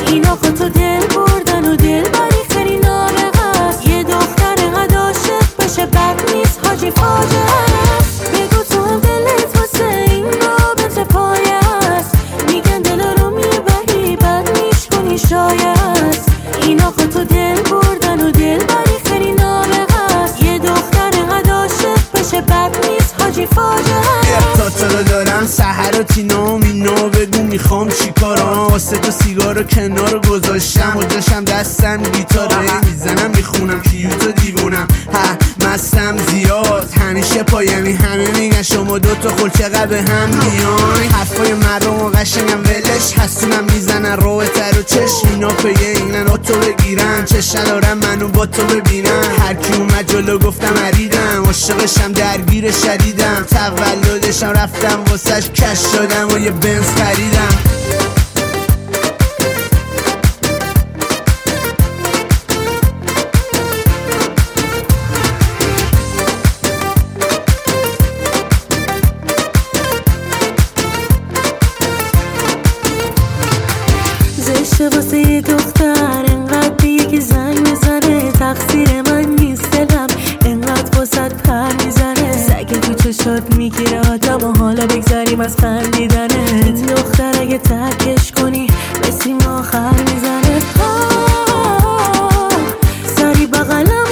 اینا خودتو دل بردن و دل بری خیلی نابغه است. یه دختر اینقدر عاشق بشه بد نیست حاجی، فاجعه است. بگو تو هم دلت واسه این رابطه پایه است. میگن دل رو میبری بد میشکنی شایع است. اینا خودتو دل بردن و دل بری خیلی نابغه است. یه دختر اینقدر عاشق بشه بد نیست حاجی، فاجعه است. تا رو دارم سحر و تینا و مینا، بگو میخوام چی کارم. واسه تو سیگار رو کنار گذاشتم و جاشم دستم گیتاره. میزنم میخونم کیوتو دیوونم، مستم زیاد همیشه پایمی. همه میگن شما دوتا خل چقدر به هم میان. حرفای مردم و قشنگم ولش هستونم میزنن روه تر و چشم. اینا پیه اینن تو بگیرن، چش ندارم منو با تو ببینن. هرکی اومد جلو گفتم اریدم، عاشقشم درگیر شدیدم. تولدشم رفتم واسش کش شدم و یه بنز خریدم. زشته واسه یه دختر انقدر به یکی زنگ میزنه. تقصیر من نیست دلم انقدر واسه پر میزنه. سگ تو چشات میگیره آدم و حالا بگذاریم از خندیدنه. این دختر اگه ترکش کنی به سیم آخر میزنه. سری بغلم